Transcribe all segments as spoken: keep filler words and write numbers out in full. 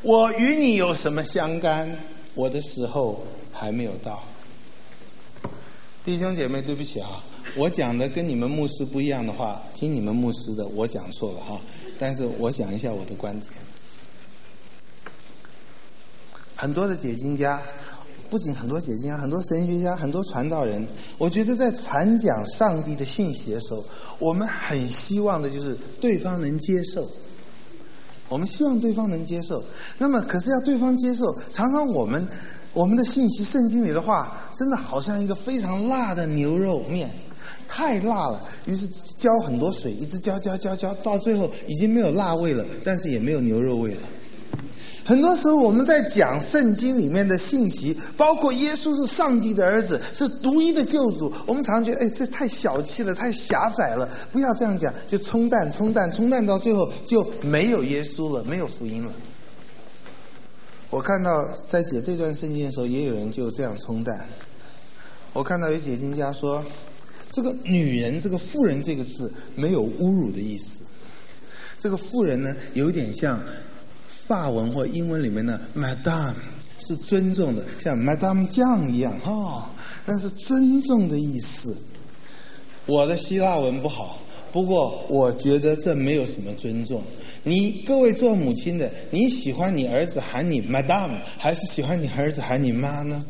我与你有什么相干？我的时候还没有到。弟兄姐妹，对不起啊，我讲的跟你们牧师不一样的话，听你们牧师的，我讲错了哈。但是我讲一下我的观点。很多的解经家，不仅很多解经家，很多神学家，很多传道人，我觉得在传讲上帝的信息的时候，我们很希望的就是对方能接受。我们希望对方能接受，那么可是要对方接受，常常我们我们的信息圣经里的话，真的好像一个非常辣的牛肉面，太辣了，于是浇很多水，一直浇浇浇浇，到最后已经没有辣味了，但是也没有牛肉味了。很多时候我们在讲圣经里面的信息，包括耶稣是上帝的儿子，是独一的救主，我们常常觉得哎，这太小气了，太狭窄了，不要这样讲，就冲淡冲淡冲淡，到最后就没有耶稣了，没有福音了。我看到在解这段圣经的时候，也有人就这样冲淡。我看到有解经家说，这个女人这个妇人这个字没有侮辱的意思，这个妇人呢有点像法文或英文里面的 Madame 是尊重的，像 Madame 酱一样哦，那是尊重的意思。我的希腊文不好，不过我觉得这没有什么尊重。你各位做母亲的，你喜欢你儿子喊你 Madame 还是喜欢你儿子喊你妈呢？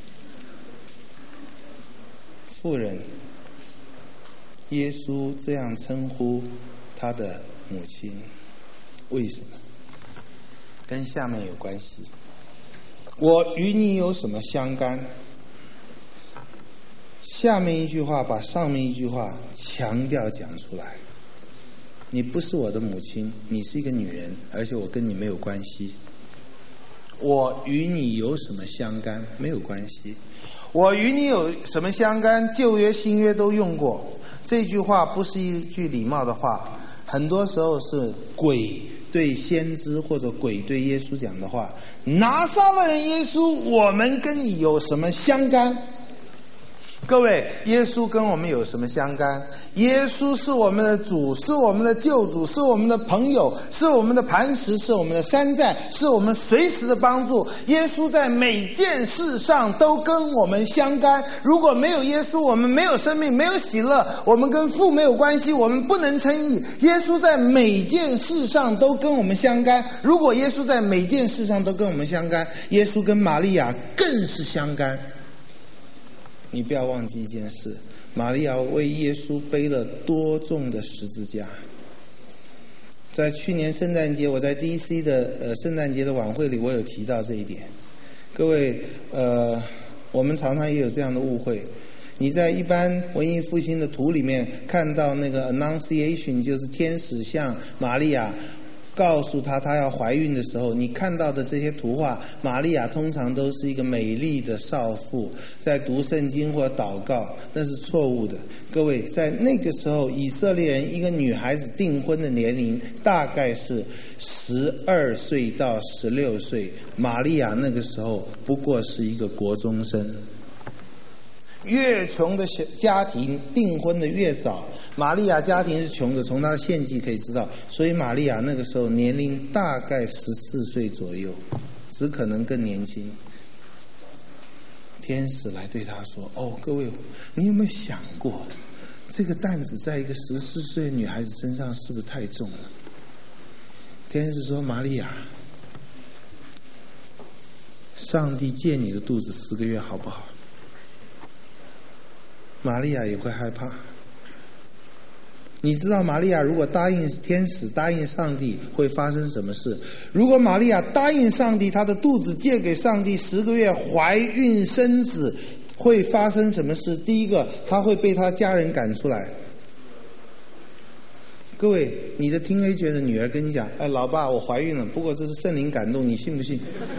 妇人，耶稣这样称呼他的母亲，为什么？跟下面有关系。我与你有什么相干？下面一句话把上面一句话强调讲出来。你不是我的母亲，你是一个女人，而且我跟你没有关系。我与你有什么相干？没有关系。我与你有什么相干？旧约新约都用过。这句话不是一句礼貌的话，很多时候是鬼对先知或者鬼对耶稣讲的话。拿撒勒人耶稣，我们跟你有什么相干？各位，耶稣跟我们有什么相干？耶稣是我们的主，是我们的救主，是我们的朋友，是我们的磐石，是我们的山寨，是我们随时的帮助。耶稣在每件事上都跟我们相干。如果没有耶稣，我们没有生命，没有喜乐，我们跟父没有关系，我们不能称义。耶稣在每件事上都跟我们相干。如果耶稣在每件事上都跟我们相干，耶稣跟玛利亚更是相干。你不要忘记一件事，玛利亚为耶稣背了多重的十字架。在去年圣诞节，我在 D C 的呃圣诞节的晚会里，我有提到这一点。各位，呃，我们常常也有这样的误会。你在一般文艺复兴的图里面看到那个 Annunciation， 就是天使向玛利亚告诉她她要怀孕的时候，你看到的这些图画，玛利亚通常都是一个美丽的少妇在读圣经或祷告，那是错误的。各位，在那个时候，以色列人一个女孩子订婚的年龄大概是十二岁到十六岁，玛利亚那个时候不过是一个国中生。越穷的家庭订婚的越早，玛利亚家庭是穷的，从她的献祭可以知道，所以玛利亚那个时候年龄大概十四岁左右，只可能更年轻。天使来对她说：哦，各位，你有没有想过，这个担子在一个十四岁的女孩子身上是不是太重了？天使说：玛利亚，上帝借你的肚子四个月好不好？玛利亚也会害怕。你知道玛利亚如果答应天使，答应上帝，会发生什么事？如果玛利亚答应上帝，她的肚子借给上帝十个月，怀孕生子，会发生什么事？第一个，她会被她家人赶出来。各位，你的听 A 觉的女儿跟你讲：哎，老爸，我怀孕了，不过这是圣灵感动，你信不信？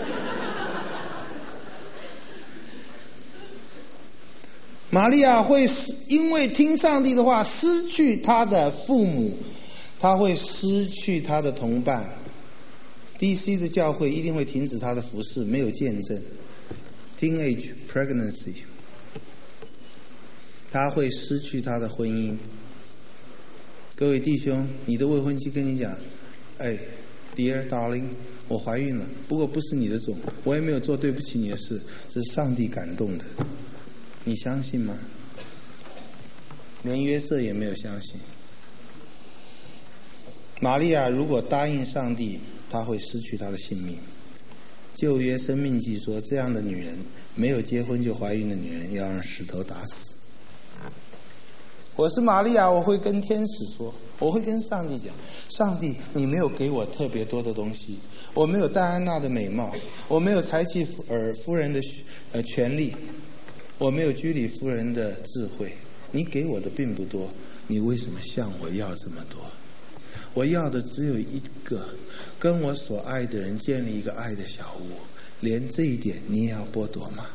玛利亚会因为听上帝的话失去她的父母，她会失去她的同伴。D C 的教会一定会停止她的服事，没有见证。Teenage pregnancy， 她会失去她的婚姻。各位弟兄，你的未婚妻跟你讲：哎， Dear darling， 我怀孕了，不过不是你的种，我也没有做对不起你的事，是上帝感动的。你相信吗？连约瑟也没有相信。玛利亚如果答应上帝，她会失去她的性命。旧约生命记说，这样的女人，没有结婚就怀孕的女人，要让石头打死。我是玛利亚，我会跟天使说，我会跟上帝讲，上帝，你没有给我特别多的东西，我没有戴安娜的美貌，我没有柴契尔夫人的呃权利，我没有居里夫人的智慧，你给我的并不多，你为什么向我要这么多？我要的只有一个，跟我所爱的人建立一个爱的小屋，连这一点你也要剥夺吗？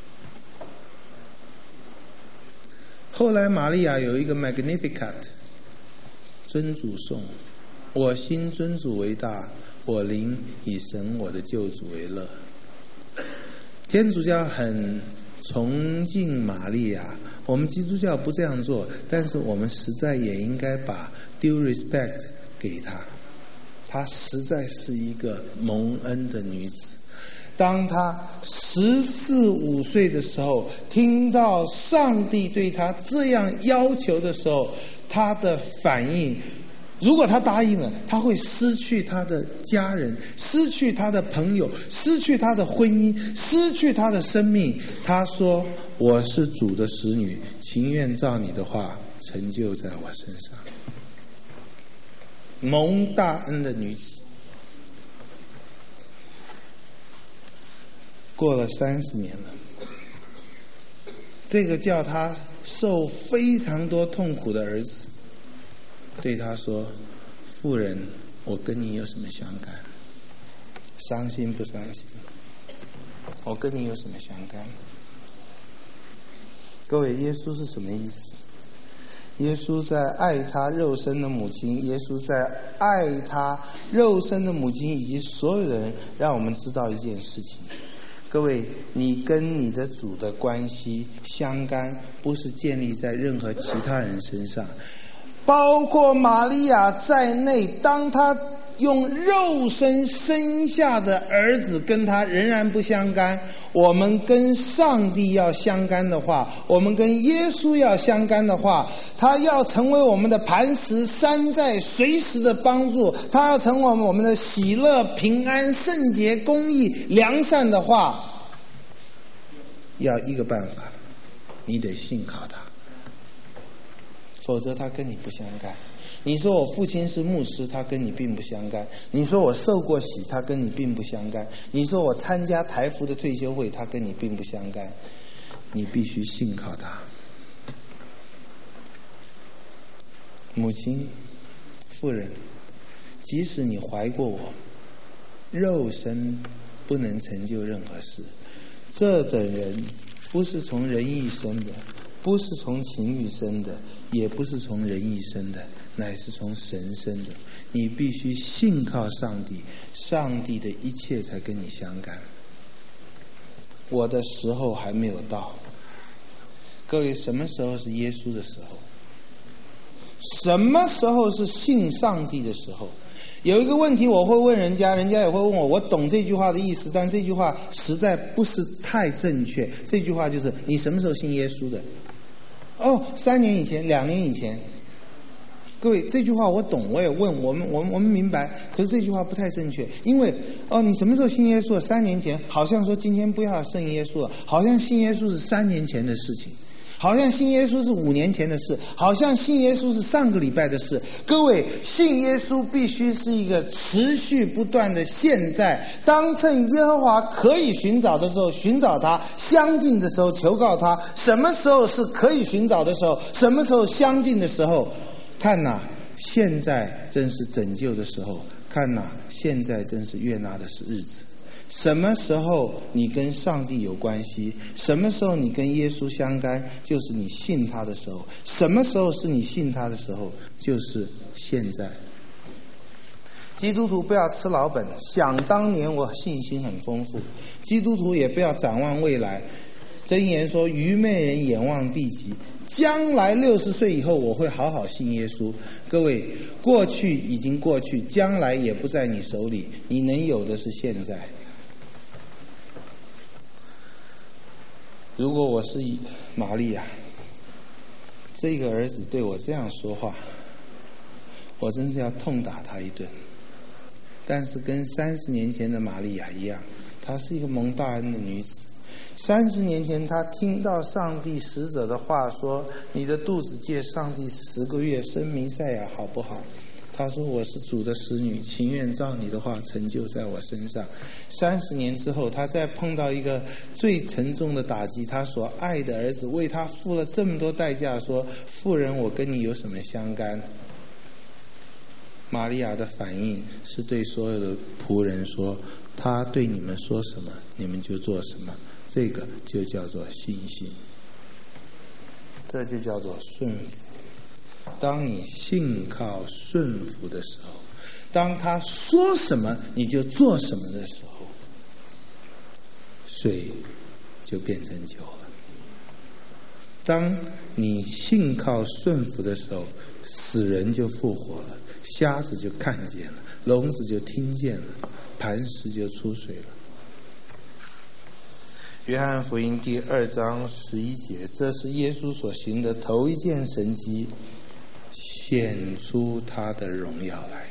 后来玛利亚有一个 Magnificat 尊主颂，我心尊主为大，我灵以神我的救主为乐。天主教很崇敬玛利亚，我们基督教不这样做，但是我们实在也应该把 due respect 给她。她实在是一个蒙恩的女子。当她十四五岁的时候，听到上帝对她这样要求的时候，她的反应，如果她答应了，她会失去她的家人，失去她的朋友，失去她的婚姻，失去她的生命。她说，我是主的使女，情愿照你的话成就在我身上。蒙大恩的女子。过了三十年了，这个叫他受非常多痛苦的儿子对他说，妇人，我跟你有什么相干？伤心不伤心？我跟你有什么相干？各位，耶稣是什么意思？耶稣在爱他肉身的母亲，耶稣在爱他肉身的母亲以及所有的人，让我们知道一件事情。各位，你跟你的主的关系相干，不是建立在任何其他人身上，包括玛利亚在内，当他用肉身生下的儿子跟他仍然不相干。我们跟上帝要相干的话，我们跟耶稣要相干的话，他要成为我们的磐石山寨，随时的帮助，他要成为我们的喜乐平安圣洁公义良善的话，要一个办法，你得信靠他，否则他跟你不相干。你说我父亲是牧师，他跟你并不相干；你说我受过洗，他跟你并不相干；你说我参加台福的退休会，他跟你并不相干。你必须信靠他。母亲，妇人，即使你怀过我，肉身不能成就任何事。这等人不是从人意生的，不是从情欲生的，也不是从人意生的，乃是从神生的。你必须信靠上帝，上帝的一切才跟你相干。我的时候还没有到。各位，什么时候是耶稣的时候？什么时候是信上帝的时候？有一个问题我会问人家，人家也会问我，我懂这句话的意思，但这句话实在不是太正确。这句话就是你什么时候信耶稣的？哦，三年以前，两年以前。各位，这句话我懂，我也问，我们我们我们明白，可是这句话不太正确。因为哦，你什么时候信耶稣的？三年前，好像说今天不要信耶稣了，好像信耶稣是三年前的事情，好像信耶稣是五年前的事，好像信耶稣是上个礼拜的事。各位，信耶稣必须是一个持续不断的现在。当趁耶和华可以寻找的时候寻找他，相近的时候求告他。什么时候是可以寻找的时候？什么时候相近的时候？看哪，现在正是拯救的时候。看哪，现在正是悦纳的日子。什么时候你跟上帝有关系，什么时候你跟耶稣相干，就是你信他的时候。什么时候是你信他的时候，就是现在。基督徒不要吃老本，想当年我信心很丰富。基督徒也不要展望未来。箴言说，愚昧人眼望地极， 将来六十岁以后我会好好信耶稣。各位，过去已经过去，将来也不在你手里，你能有的是现在。如果我是玛利亚，这个儿子对我这样说话，我真是要痛打他一顿。但是跟三十年前的玛利亚一样，她是一个蒙大恩的女子。三十年前，她听到上帝使者的话说：“你的肚子借上帝十个月生弥赛亚，好不好？”她说：“我是主的使女，情愿照你的话成就在我身上。”三十年之后，她再碰到一个最沉重的打击，她所爱的儿子为她付了这么多代价，说：“妇人，我跟你有什么相干？”玛利亚的反应是对所有的仆人说：“他对你们说什么，你们就做什么。”这个就叫做信心，这就叫做顺服。当你信靠顺服的时候，当他说什么你就做什么的时候，水就变成酒了。当你信靠顺服的时候，死人就复活了，瞎子就看见了，聋子就听见了，磐石就出水了。约翰福音第二章十一节，这是耶稣所行的头一件神迹，显出他的荣耀来。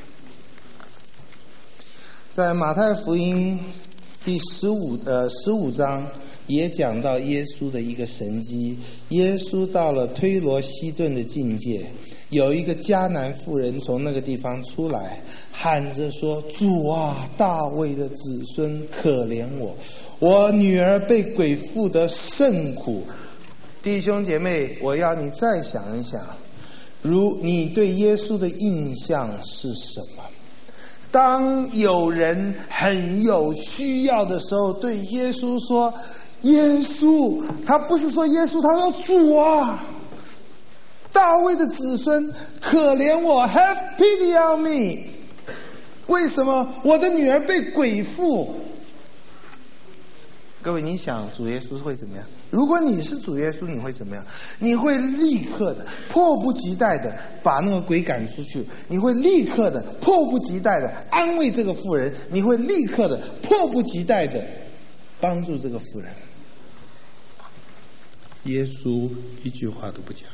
在马太福音第十五呃十五章也讲到耶稣的一个神迹。耶稣到了推罗西顿的境界，有一个迦南妇人从那个地方出来，喊着说：“主啊，大卫的子孙，可怜我，我女儿被鬼附得甚苦。”弟兄姐妹，我要你再想一想，如你对耶稣的印象是什么？当有人很有需要的时候，对耶稣说：“耶稣，他不是说耶稣，他说主啊，大卫的子孙，可怜我 ，Have pity on me。”为什么我的女儿被鬼附？各位，你想主耶稣会怎么样？如果你是主耶稣，你会怎么样？你会立刻的、迫不及待的把那个鬼赶出去，你会立刻的、迫不及待的安慰这个妇人，你会立刻的、迫不及待的帮助这个妇人。耶稣一句话都不讲。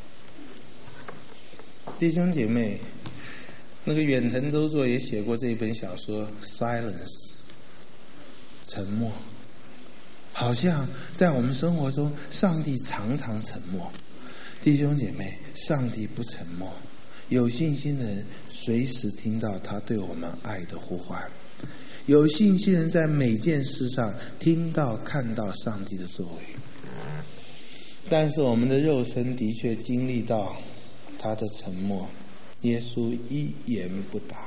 弟兄姐妹，那个远藤周作也写过这一本小说《Silence》，沉默。好像在我们生活中，上帝常常沉默。弟兄姐妹，上帝不沉默。有信心的人随时听到他对我们爱的呼唤，有信心的人在每件事上听到看到上帝的作为。但是我们的肉身的确经历到他的沉默，耶稣一言不答。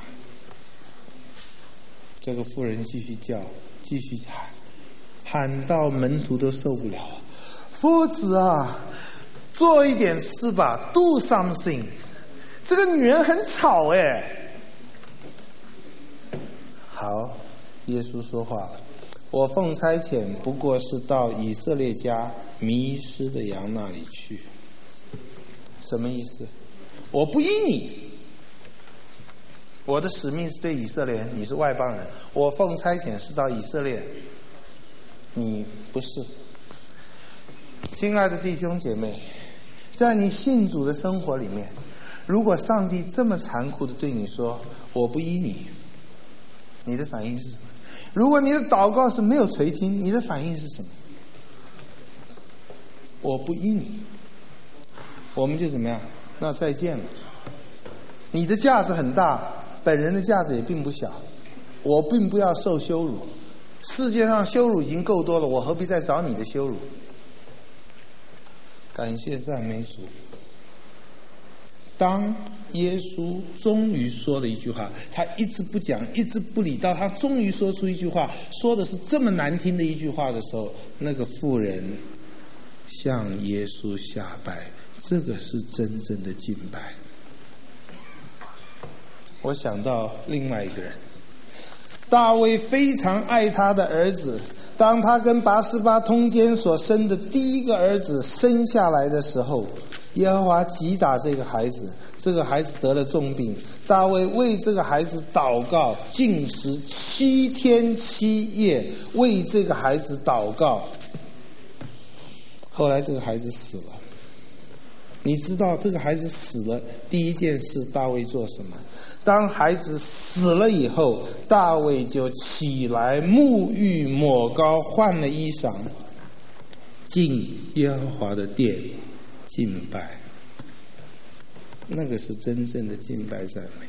这个妇人继续叫，继续喊，喊到门徒都受不了了。夫子啊，做一点事吧 ，do something。这个女人很吵哎。好，耶稣说话了。我奉差遣不过是到以色列家迷失的羊那里去。什么意思？我不依你。我的使命是对以色列人，你是外邦人。我奉差遣是到以色列，你不是。亲爱的弟兄姐妹，在你信主的生活里面，如果上帝这么残酷的对你说我不依你，你的反应是什么？如果你的祷告是没有垂听，你的反应是什么？我不依你，我们就怎么样？那再见了。你的价值很大，本人的价值也并不小，我并不要受羞辱，世界上羞辱已经够多了，我何必再找你的羞辱？感谢赞美主。当耶稣终于说了一句话，他一直不讲，一直不理，到他终于说出一句话，说的是这么难听的一句话的时候，那个妇人向耶稣下拜，这个是真正的敬拜。我想到另外一个人，大卫非常爱他的儿子， 当他跟拔示巴通奸所生的第一个儿子生下来的时候，耶和华击打这个孩子，这个孩子得了重病。大卫为这个孩子祷告，禁食七天七夜，为这个孩子祷告。后来这个孩子死了。你知道这个孩子死了，第一件事大卫做什么？当孩子死了以后，大卫就起来沐浴抹膏，换了衣裳，进耶和华的殿敬拜。那个是真正的敬拜赞美。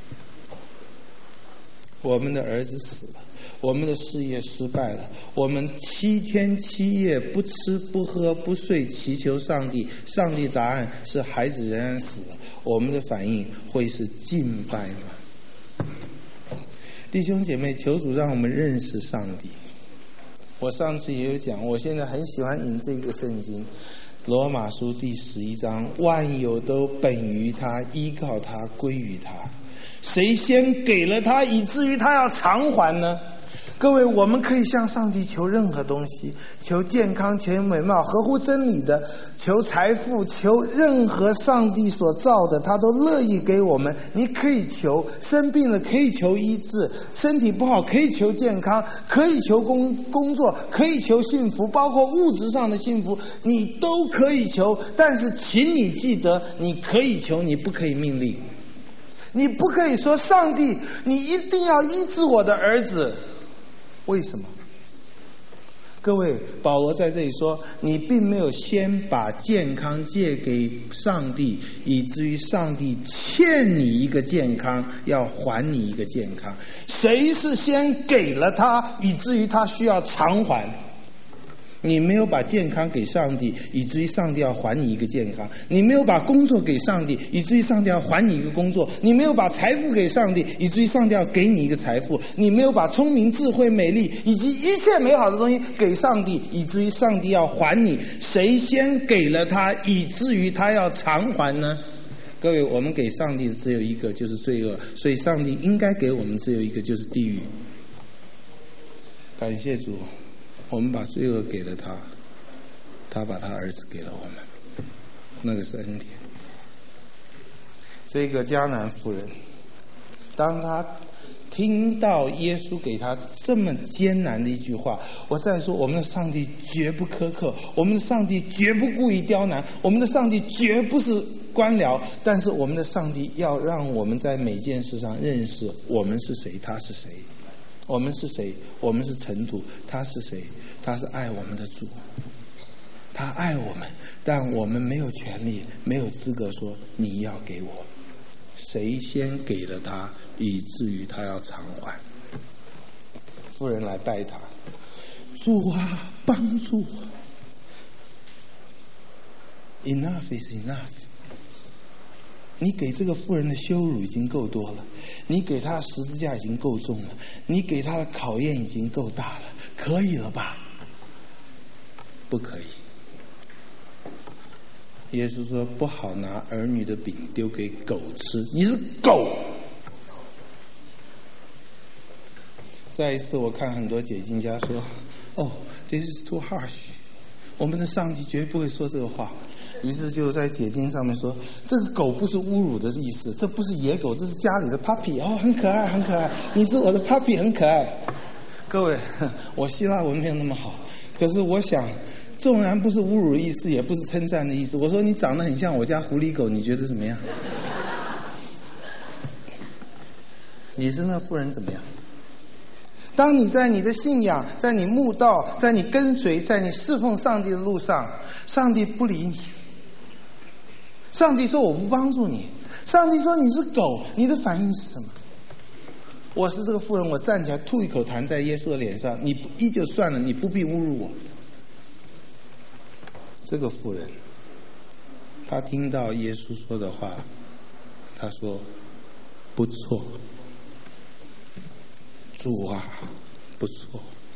我们的儿子死了，我们的事业失败了，我们七天七夜不吃不喝不睡，祈求上帝，上帝答案是孩子仍然死了，我们的反应会是敬拜吗？弟兄姐妹，求主让我们认识上帝。我上次也有讲，我现在很喜欢引这个圣经，罗马书第十一章，万有都本于他，依靠他，归于他。谁先给了他，以至于他要偿还呢？各位，我们可以向上帝求任何东西，求健康，求美貌，合乎真理的，求财富，求任何上帝所造的，他都乐意给我们。你可以求，生病了可以求医治，身体不好可以求健康，可以求工工作，可以求幸福，包括物质上的幸福，你都可以求。但是请你记得，你可以求，你不可以命令。你不可以说上帝，你一定要医治我的儿子。为什么？各位，保罗在这里说，你并没有先把健康借给上帝，以至于上帝欠你一个健康，要还你一个健康。谁是先给了他，以至于他需要偿还？你没有把健康给上帝，以至于上帝要还你一个健康；你没有把工作给上帝，以至于上帝要还你一个工作；你没有把财富给上帝，以至于上帝要给你一个财富；你没有把聪明、智慧、美丽以及一切美好的东西给上帝，以至于上帝要还你。谁先给了他，以至于他要偿还呢？各位，我们给上帝的只有一个，就是罪恶，所以上帝应该给我们只有一个，就是地狱。感谢主，我们把罪恶给了他，他把他儿子给了我们，那个是恩典。这个迦南妇人，当他听到耶稣给他这么艰难的一句话，我再说，我们的上帝绝不苛刻，我们的上帝绝不故意刁难，我们的上帝绝不是官僚，但是我们的上帝要让我们在每件事上认识我们是谁，他是谁。我们是谁？我们是尘土。他是谁？他是爱我们的主。他爱我们，但我们没有权利，没有资格说你要给我。谁先给了他，以至于他要偿还？妇人来拜他，主啊，帮助我。Enough is enough。你给这个妇人的羞辱已经够多了，你给她的十字架已经够重了，你给她的考验已经够大了，可以了吧？不可以。耶稣说不好拿儿女的饼丢给狗吃，你是狗。再一次我看很多解经家说，哦 this is too harsh， 我们的上帝绝不会说这个话。于是就在解经上面说，这个狗不是侮辱的意思，这不是野狗，这是家里的 puppy， 哦，很可爱很可爱，你是我的 puppy， 很可爱。各位，我希腊文没有那么好，可是我想纵然不是侮辱的意思，也不是称赞的意思，我说你长得很像我家狐狸狗，你觉得怎么样？你是那妇人怎么样？当你在你的信仰，在你慕道，在你跟随，在你侍奉上帝的路上，上帝不理你，上帝说我不帮助你，上帝说你是狗，你的反应是什么？我是这个妇人，我站起来吐一口痰在耶稣的脸上，你依旧算了，你不必侮辱我。这个妇人，她听到耶稣说的话，她说不错，主啊，不错，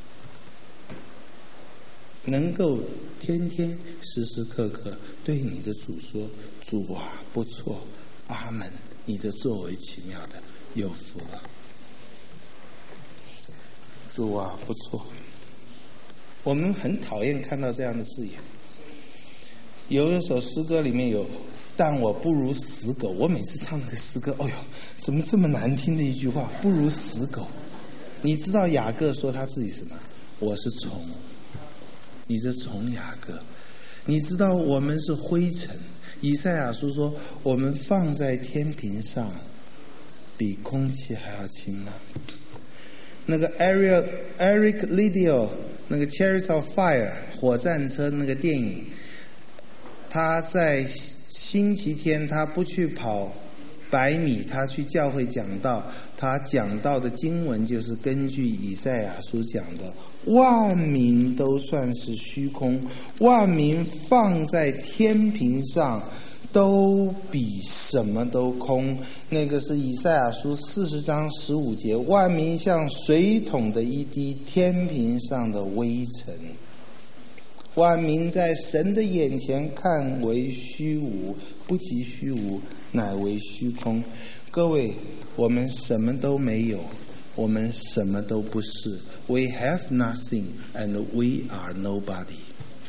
能够天天时时刻刻对你的主说，主啊，不错，阿门，你的作为奇妙的，有福了。主啊，不错。 我们很讨厌看到这样的字眼。有一首诗歌里面有但我不如死狗，我每次唱那个诗歌，哎呦，怎么这么难听的一句话，不如死狗。你知道雅各说他自己什么？我是虫，你是虫雅各。你知道我们是灰尘，以赛亚书说我们放在天平上比空气还要轻吗？那个 Eric Eric Liddell 那个 Chariots of Fire 火战车那个电影，他在星期天他不去跑百米，他去教会讲道，他讲到的经文就是根据以赛亚书讲的，万民都算是虚空，万民放在天平上都比什么都空。那个是以赛亚书四十章十五节，万民像水桶的一滴，天平上的微尘。万民在神的眼前看为虚无，不及虚无，乃为虚空。各位，我们什么都没有，我们什么都不是。We have nothing and we are nobody。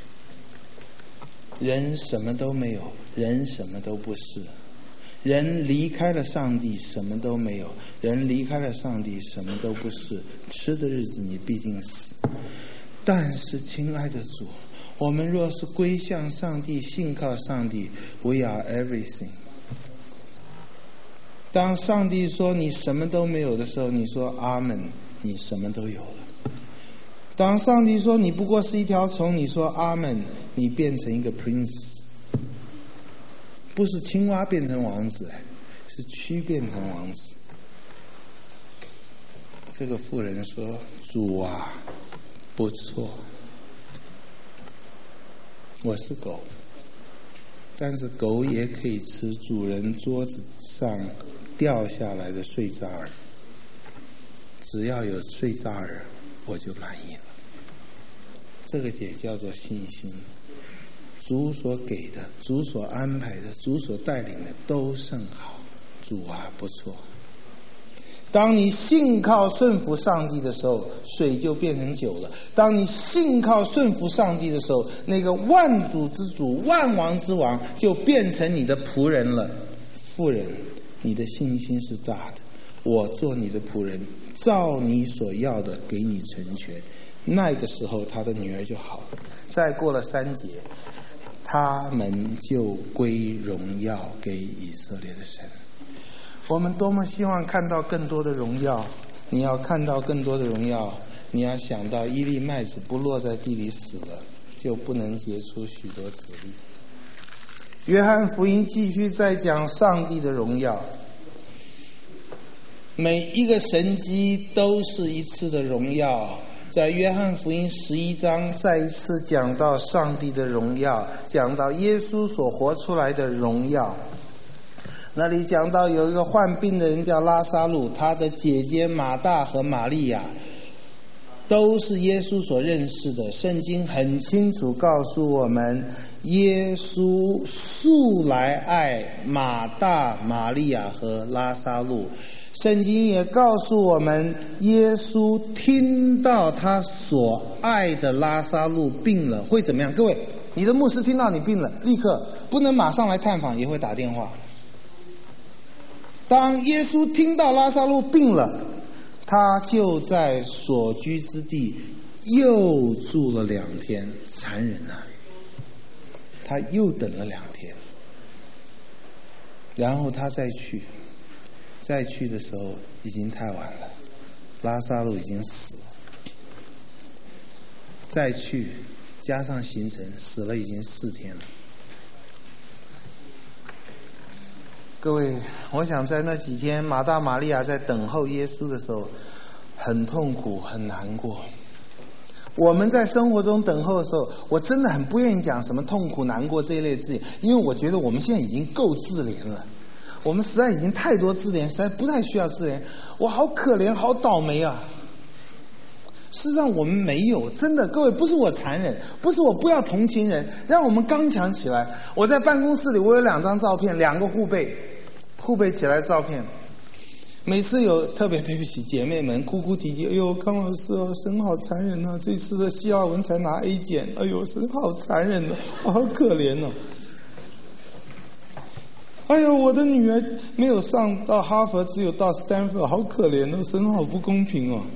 人什么都没有，人什么都不是。人离开了上帝，什么都没有；人离开了上帝，什么都不是。吃的日子你必定死。但是，亲爱的主，我们若是归向上帝，信靠上帝 ，We are everything。当上帝说你什么都没有的时候，你说阿门，你什么都有了。当上帝说你不过是一条虫，你说阿门，你变成一个 prince。不是青蛙变成王子，是蛆变成王子。这个妇人说：“主啊，不错，我是狗，但是狗也可以吃主人桌子上掉下来的碎渣儿，只要有碎渣儿，我就满意了。”这个也叫做信心。主所给的，主所安排的，主所带领的都甚好。主啊，不错。当你信靠顺服上帝的时候，水就变成酒了。当你信靠顺服上帝的时候，那个万主之主、万王之王就变成你的仆人了。妇人，你的信心是大的，我做你的仆人，照你所要的给你成全。那个时候，他的女儿就好了。再过了三节，他们就归荣耀给以色列的神。我们多么希望看到更多的荣耀！你要看到更多的荣耀，你要想到一粒麦子不落在地里死了，就不能结出许多子粒。约翰福音继续在讲上帝的荣耀，每一个神迹都是一次的荣耀。在约翰福音十一章再一次讲到上帝的荣耀，讲到耶稣所活出来的荣耀。那里讲到有一个患病的人叫拉撒路，他的姐姐马大和玛利亚都是耶稣所认识的。圣经很清楚告诉我们，耶稣素来爱马大、玛利亚和拉撒路。圣经也告诉我们，耶稣听到他所爱的拉撒路病了，会怎么样？各位，你的牧师听到你病了，立刻不能马上来探访，也会打电话。当耶稣听到拉撒路病了，他就在所居之地又住了两天。残忍啊！他又等了两天，然后他再去。再去的时候已经太晚了，拉撒路已经死了。再去加上行程，死了已经四天了。各位，我想在那几天，马大、玛利亚在等候耶稣的时候，很痛苦，很难过。我们在生活中等候的时候，我真的很不愿意讲什么痛苦、难过这一类字眼，因为我觉得我们现在已经够自怜了。我们实在已经太多自怜，实在不太需要自怜。我好可怜，好倒霉啊！事实上我们没有，真的，各位，不是我残忍，不是我不要同情人，让我们刚强起来。我在办公室里，我有两张照片，两个护背，护背起来的照片。 每次有特别对不起姐妹们哭哭啼啼，哎呦康老师哦，神好残忍啊，这次的西奥文才拿 A 减，哎呦神好残忍哦，我好可怜哦。哎呦我的女儿没有上到哈佛，只有到斯坦福，好可怜哦，神好不公平哦。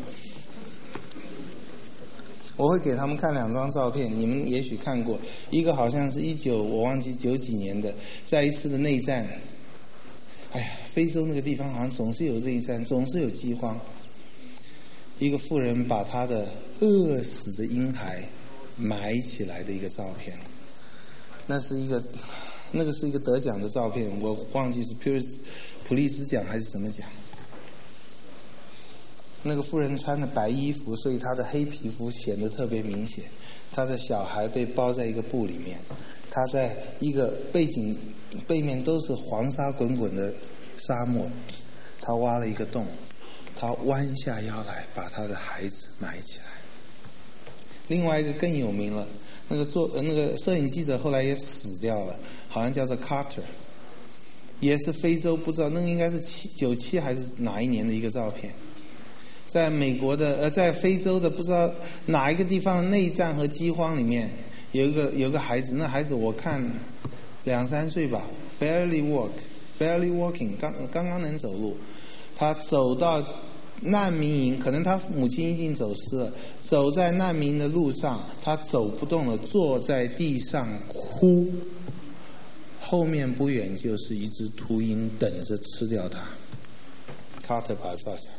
我会给他们看两张照片，你们也许看过，一个好像是一九我忘记九几年的，在一次的内战。哎呀，非洲那个地方好像总是有内战，总是有饥荒。一个妇人把她的饿死的婴孩埋起来的一个照片，那是一个，那个是一个得奖的照片，我忘记是普普利兹奖还是什么奖。那个妇人穿的白衣服，所以她的黑皮肤显得特别明显。她的小孩被包在一个布里面，她在一个背景背面都是黄沙滚滚的沙漠，她挖了一个洞，她弯下腰来把她的孩子埋起来。另外一个更有名了，那个做那个摄影记者后来也死掉了，好像叫做 Carter， 也是非洲，不知道那个应该是七九七还是哪一年的一个照片。在美国的呃，在非洲的不知道哪一个地方的内战和饥荒里面，有一个有个孩子，那孩子我看两三岁吧 ，barely walk，barely walking， 刚刚刚能走路，他走到难民营，可能他母亲已经走失了，走在难民的路上，他走不动了，坐在地上哭，后面不远就是一只秃鹰等着吃掉他，卡特把他照下来。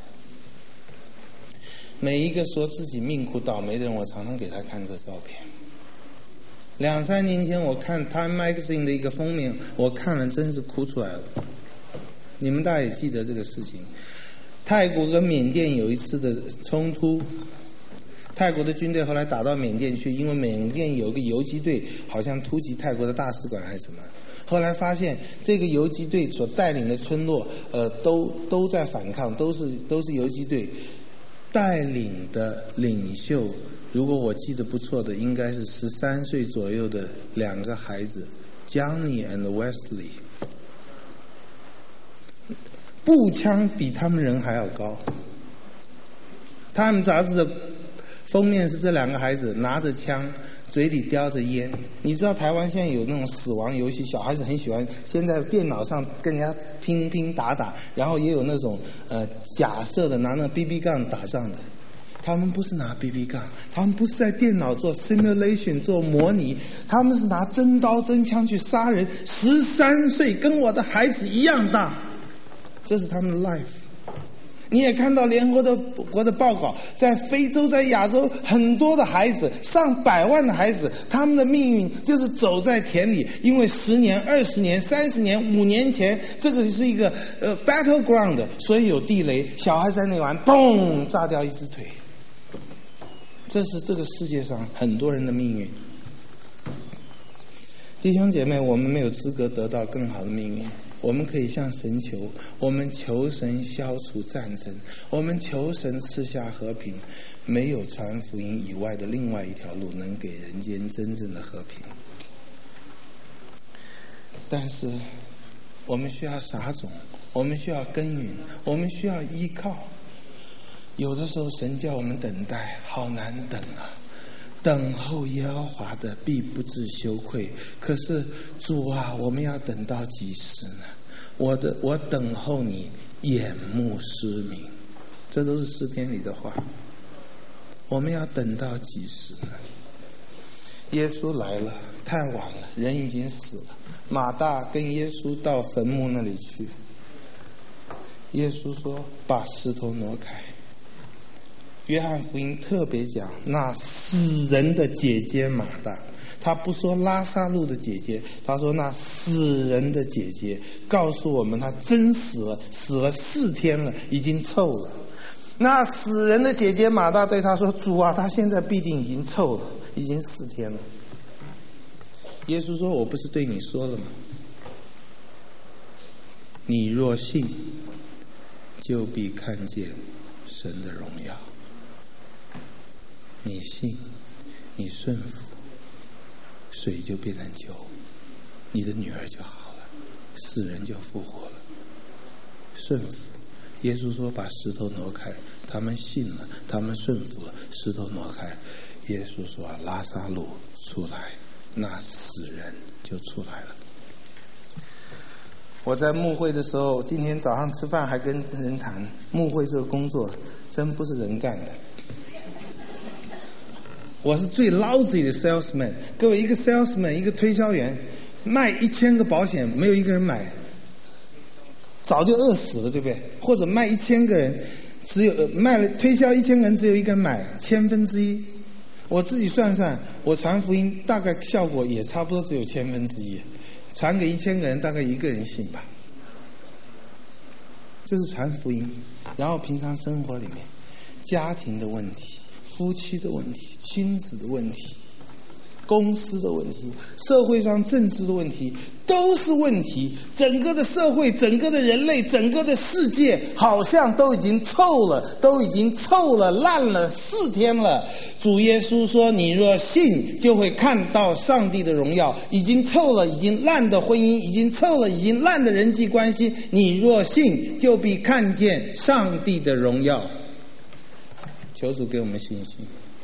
每一个说自己命苦倒霉的人，我常常给他看这照片。两三年前我看 Time Magazine 的一个封面，我看了真是哭出来了。你们大家也记得这个事情。泰国跟缅甸有一次的冲突，泰国的军队后来打到缅甸去，因为缅甸有个游击队好像突击泰国的大使馆还是什么，后来发现这个游击队所带领的村落，呃，都都在反抗，都是都是游击队带领的领袖，如果我记得不错的，应该是十三岁左右的两个孩子 ，Johnny and Wesley， 步枪比他们人还要高。他们杂志的封面是这两个孩子拿着枪，嘴里叼着烟。你知道台湾现在有那种死亡游戏，小孩子很喜欢，先在电脑上跟人家拼拼打打，然后也有那种呃假设的拿那 B B 杠打仗的。他们不是拿 B B 杠，他们不是在电脑做 simulation 做模拟，他们是拿真刀真枪去杀人。十三岁，跟我的孩子一样大，这是他们的 life。你也看到联合国的报告，在非洲在亚洲很多的孩子，上百万的孩子，他们的命运就是走在田里，因为十年二十年三十年五年前这个是一个呃 battleground， 所以有地雷，小孩在那玩，嘣炸掉一只腿。这是这个世界上很多人的命运。弟兄姐妹，我们没有资格得到更好的命运，我们可以向神求，我们求神消除战争，我们求神赐下和平，没有传福音以外的另外一条路能给人间真正的和平。但是我们需要撒种，我们需要耕耘，我们需要依靠。有的时候神叫我们等待，好难等啊，等候耶和华的必不致羞愧。可是主啊，我们要等到几时呢？我的我等候你，眼目失明。这都是诗篇里的话。我们要等到几时呢？耶稣来了，太晚了，人已经死了。马大跟耶稣到坟墓那里去，耶稣说把石头挪开。约翰福音特别讲那死人的姐姐马大，他不说拉撒路的姐姐，他说那死人的姐姐，告诉我们他真死了，死了四天了，已经臭了。那死人的姐姐马大对他说，主啊，他现在必定已经臭了，已经四天了。耶稣说，我不是对你说了吗？你若信，就必看见神的荣耀。你信，你顺服，水就变成酒，你的女儿就好了，死人就复活了。顺服， 耶稣说把石头挪开，他们信了，他们顺服了，石头挪开。耶稣说拉撒路出来，那死人就出来了。我在牧会的时候，今天早上吃饭还跟人谈，牧会这个工作真不是人干的。我是最 lousy 的 salesman， 各位，一个 salesman， 一个推销员，卖一千个保险，没有一个人买，早就饿死了，对不对？或者卖一千个人，只有卖了推销一千个人，只有一个人买，千分之一。我自己算算，我传福音大概效果也差不多只有千分之一，传给一千个人，大概一个人信吧。这是传福音。然后平常生活里面，家庭的问题、夫妻的问题、亲子的问题、公司的问题、社会上政治的问题，都是问题。整个的社会、整个的人类、整个的世界，好像都已经臭了，都已经臭了、烂了四天了。主耶稣说：“你若信，就会看到上帝的荣耀。”已经臭了、已经烂的婚姻，已经臭了、已经烂的人际关系，你若信，就必看见上帝的荣耀。求主给我们信心。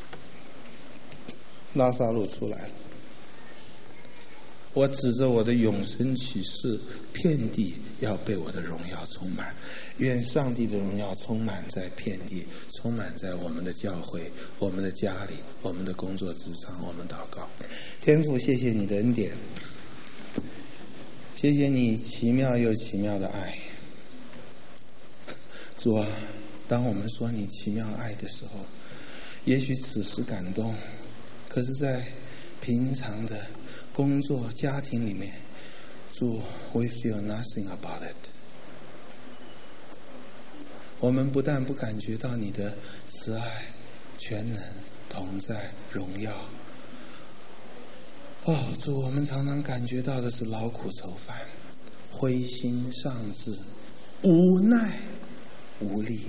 拉撒路出来了，我指着我的永生启示，遍地要被我的荣耀充满。愿上帝的荣耀充满在遍地，充满在我们的教会、我们的家里、我们的工作职场。我们祷告。天父，谢谢你的恩典，谢谢你奇妙又奇妙的爱。主啊，当我们说你奇妙爱的时候，也许此时感动，可是在平常的工作家庭里面，主 we feel nothing about it。 我们不但不感觉到你的慈爱、全能、同在、荣耀，哦，主，我们常常感觉到的是劳苦愁烦、灰心丧志、无奈无力。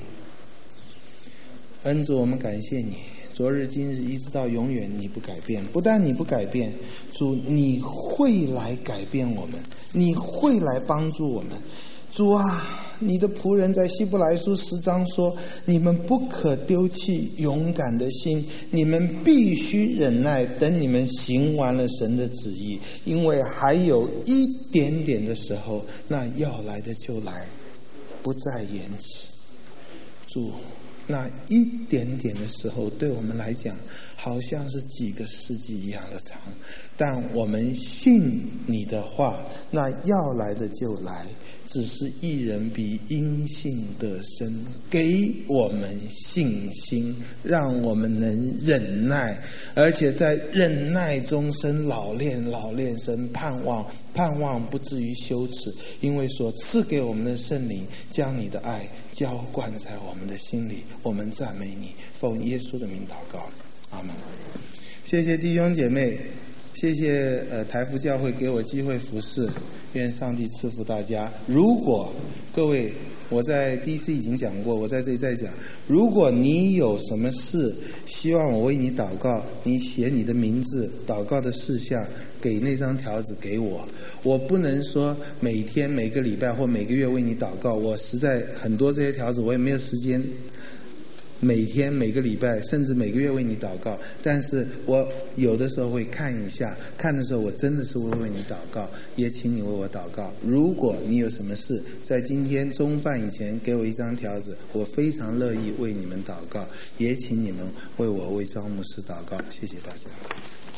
恩主，我们感谢你，昨日今日一直到永远，你不改变。不但你不改变，主，你会来改变我们，你会来帮助我们。主啊，你的仆人在希伯来书十章说，你们不可丢弃勇敢的心，你们必须忍耐，等你们行完了神的旨意，因为还有一点点的时候，那要来的就来，不再延迟。主，那一点点的时候，对我们来讲好像是几个世纪一样的长，但我们信你的话，那要来的就来，只是一人比因信得生，给我们信心，让我们能忍耐，而且在忍耐中生老练，老练生盼望，盼望不至于羞耻，因为所赐给我们的圣灵将你的爱浇灌在我们的心里。我们赞美你，奉耶稣的名祷告，阿门。谢谢弟兄姐妹，谢谢呃台福教会给我机会服侍，愿上帝赐福大家。如果各位，我在 D C 已经讲过，我在这里再讲，如果你有什么事希望我为你祷告，你写你的名字、祷告的事项给那张条子给我。我不能说每天每个礼拜或每个月为你祷告，我实在很多这些条子我也没有时间每天每个礼拜甚至每个月为你祷告，但是我有的时候会看一下，看的时候我真的是会为你祷告，也请你为我祷告。如果你有什么事，在今天中饭以前给我一张条子，我非常乐意为你们祷告，也请你们为我为张牧师祷告。谢谢大家。